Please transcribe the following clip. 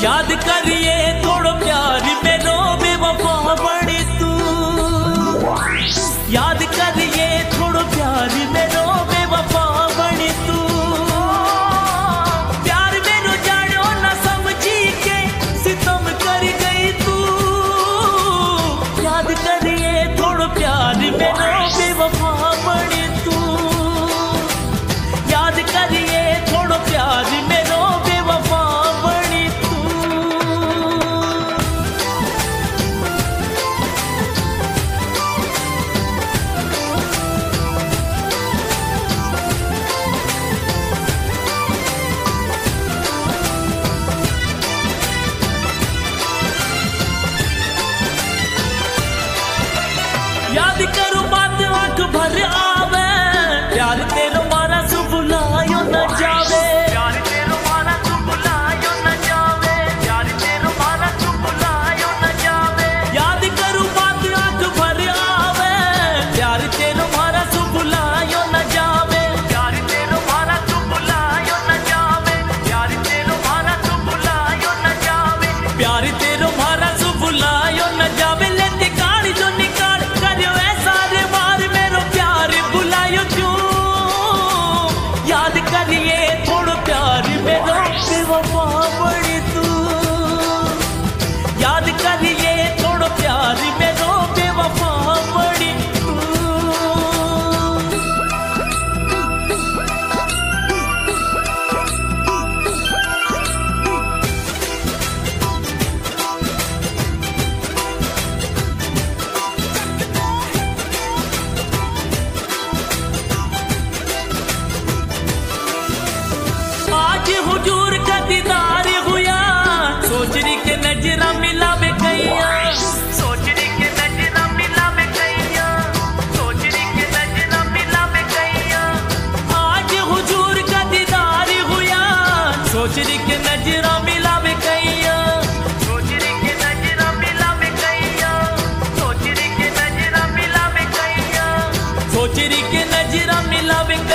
याद करिए थोड़ो प्यार मेरो बेवफा बड़ी तू। याद करिए थोड़ो प्यार मेरो बेवफा बड़ी तू। प्यार मेरो जानो न समझी के सितम कर गई तू। याद करिए थोड़ो प्यार मेरो बेवफा बड़ी तू। याद करिए थोड़ो प्यार मेरो बेवफा बड़ी तू। याद करूं बात आंख भर आवे, प्यार तेरो मारा सु बुलायो न जावे। प्यार तेरो मारा सु बुलायो न जावे। प्यार तेरो मारा सु बुलायो न जावे। याद करूं बात आंख भर आवे, प्यार तेरो मारा सु बुलायो न जावे। प्यार तेरो मारा सु बुलायो न जावे। प्यार तेरो मारा सु बुलायो न जावे। प्यार तेरो मारा सु बुलायो न जावे। लेते काढ़ जो निकाल करियो ऐसा रे मार मेरो प्यार बुलायो क्यों। याद करिए थोड़ो प्यार मेरो बेवफा बड़ी तू। याद करिए थोड़ो प्यार मेरो बेवफा बड़ी तू। आज हुजूर का दीदार हुआ, सोचरी के नजरा मिलावे कैया। सोचरी के नजरा मिलावे कैया। सोचरी के नजरा मिलावे कैया। आज हुजूर का दीदार हुआ, सोचरी के नजरा मिलावे कैया। सोचरी के नजरा मिलावे कैया। सोचरी के नजरा मिलावे कैया। सोचरी के नजरा मिलावे